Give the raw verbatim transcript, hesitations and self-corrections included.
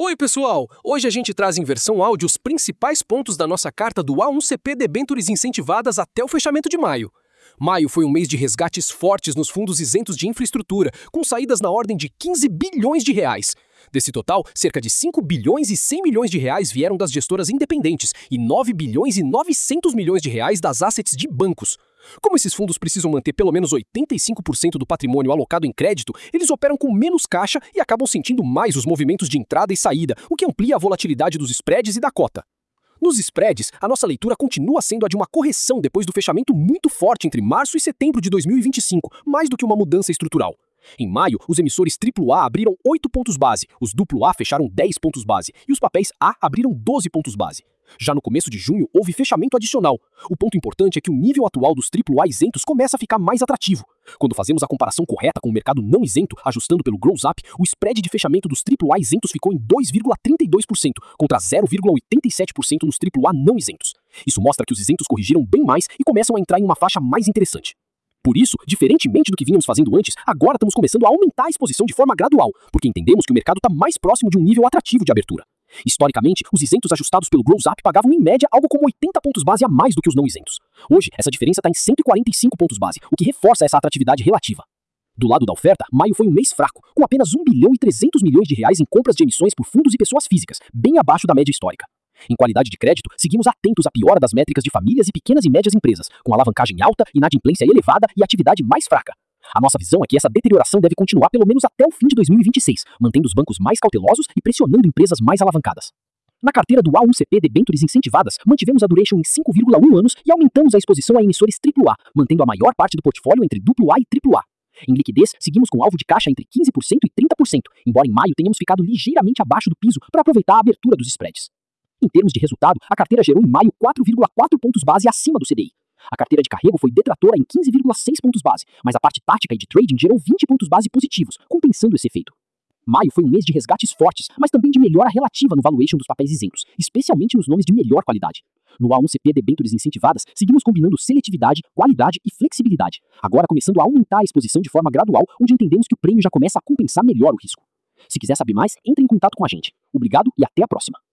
Oi, pessoal! Hoje a gente traz em versão áudio os principais pontos da nossa carta do A um C P Debêntures Incentivadas até o fechamento de maio. Maio foi um mês de resgates fortes nos fundos isentos de infraestrutura, com saídas na ordem de quinze bilhões de reais. Desse total, cerca de cinco bilhões e cem milhões de reais vieram das gestoras independentes e nove bilhões e novecentos milhões de reais das assets de bancos. Como esses fundos precisam manter pelo menos oitenta e cinco por cento do patrimônio alocado em crédito, eles operam com menos caixa e acabam sentindo mais os movimentos de entrada e saída, o que amplia a volatilidade dos spreads e da cota. Nos spreads, a nossa leitura continua sendo a de uma correção depois do fechamento muito forte entre março e setembro de dois mil e vinte e cinco, mais do que uma mudança estrutural. Em maio, os emissores triplo A abriram oito pontos base, os duplo A fecharam dez pontos base e os papéis A abriram doze pontos base. Já no começo de junho, houve fechamento adicional. O ponto importante é que o nível atual dos triplo A isentos começa a ficar mais atrativo. Quando fazemos a comparação correta com o mercado não isento, ajustando pelo Gross Up, o spread de fechamento dos triplo A isentos ficou em dois vírgula trinta e dois por cento, contra zero vírgula oitenta e sete por cento nos triplo A não isentos. Isso mostra que os isentos corrigiram bem mais e começam a entrar em uma faixa mais interessante. Por isso, diferentemente do que vínhamos fazendo antes, agora estamos começando a aumentar a exposição de forma gradual, porque entendemos que o mercado está mais próximo de um nível atrativo de abertura. Historicamente, os isentos ajustados pelo Gross Up pagavam em média algo como oitenta pontos base a mais do que os não isentos. Hoje, essa diferença está em cento e quarenta e cinco pontos base, o que reforça essa atratividade relativa. Do lado da oferta, maio foi um mês fraco, com apenas um bilhão e trezentos milhões de reais em compras de emissões por fundos e pessoas físicas, bem abaixo da média histórica. Em qualidade de crédito, seguimos atentos à piora das métricas de famílias e pequenas e médias empresas, com alavancagem alta, inadimplência elevada e atividade mais fraca. A nossa visão é que essa deterioração deve continuar pelo menos até o fim de dois mil e vinte e seis, mantendo os bancos mais cautelosos e pressionando empresas mais alavancadas. Na carteira do A um C P Debêntures Incentivadas, mantivemos a duration em cinco vírgula um anos e aumentamos a exposição a emissores triplo A, mantendo a maior parte do portfólio entre duplo A e triplo A. Em liquidez, seguimos com alvo de caixa entre quinze por cento e trinta por cento, embora em maio tenhamos ficado ligeiramente abaixo do piso para aproveitar a abertura dos spreads. Em termos de resultado, a carteira gerou em maio quatro vírgula quatro pontos base acima do C D I. A carteira de carrego foi detratora em quinze vírgula seis pontos base, mas a parte tática e de trading gerou vinte pontos base positivos, compensando esse efeito. Maio foi um mês de resgates fortes, mas também de melhora relativa no valuation dos papéis isentos, especialmente nos nomes de melhor qualidade. No A um C P Debêntures Incentivadas, seguimos combinando seletividade, qualidade e flexibilidade, agora começando a aumentar a exposição de forma gradual, onde entendemos que o prêmio já começa a compensar melhor o risco. Se quiser saber mais, entre em contato com a gente. Obrigado e até a próxima.